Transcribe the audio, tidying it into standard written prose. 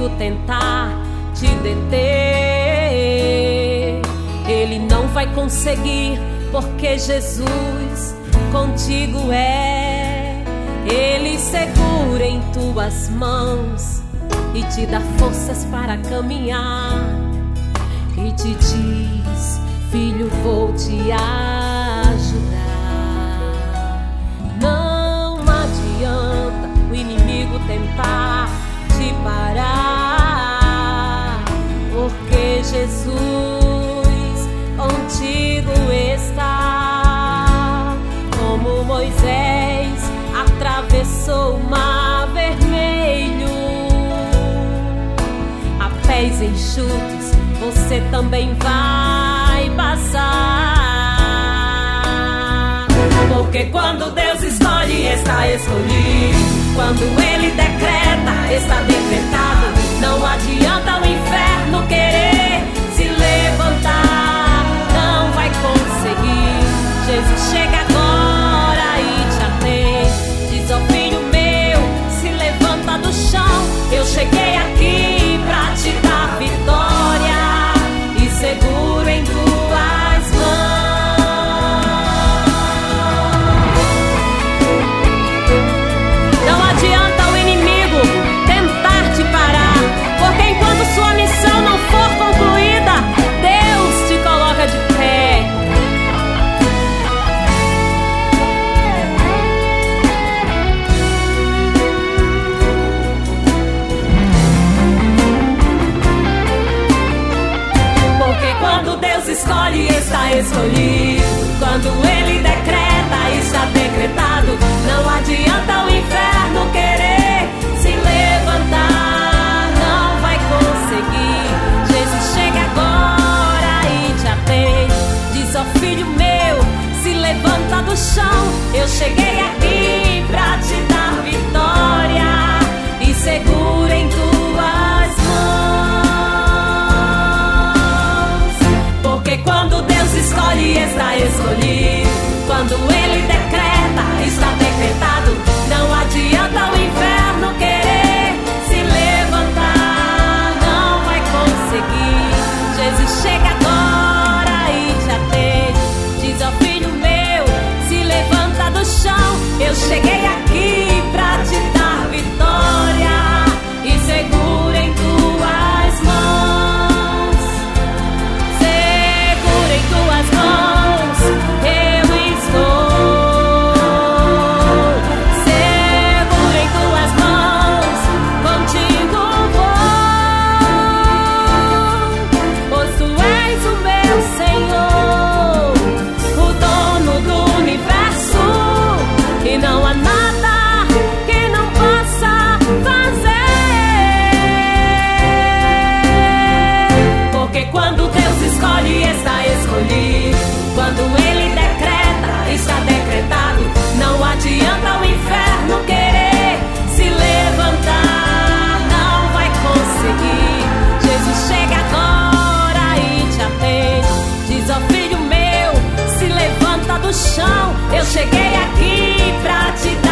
inimigo tentar te deter, ele não vai conseguir, porque Jesus contigo é. Ele segura em tuas mãos e te dá forças para caminhar, e te diz: filho, vou te ajudar. Não adianta o inimigo tentar te parar, porque Jesus contigo está. Como Moisés atravessou o mar vermelho a pés enxutos, você também vai passar. Porque quando Deus escolhe, está escolhido. Quando Ele decreta, está decretado. Não adianta o inferno querer se levantar, não vai conseguir. Jesus chega agora e te atende. Diz: ó filho meu, se levanta do chão. Eu cheguei aqui pra te dar vitória e seguro em tuas mãos. Não adianta o inimigo tentar te parar, porque enquanto sua missão não for concluída, Deus te coloca de pé. Quando Deus escolhe, está escolhido. Quando Ele decreta, está decretado. Não adianta o inferno querer se levantar, não vai conseguir. Jesus chega agora e te atende. Diz: ó filho meu, se levanta do chão. Eu cheguei aqui pra te dar vitória e segura em tuas mãos. Quando Deus escolhe, está escolhido. Quando Ele decreta, está decretado. Não adianta o inferno querer se levantar, não vai conseguir. Jesus chega agora e te atende. Diz: ó filho meu, se levanta do chão. Eu cheguei aqui pra te dar vitória e segura em tuas mãos. Tuas mãos eu estou, segura em tuas mãos, contigo vou, pois tu és o meu Senhor, o dono do universo, e não há nada que não possa fazer. Porque quando Deus escolhe, está escolhido. Quando Ele decreta, está decretado. Não adianta o inferno querer se levantar, não vai conseguir. Jesus chega agora e te atende. Diz: ó filho meu, se levanta do chão. Eu cheguei aqui pra te dar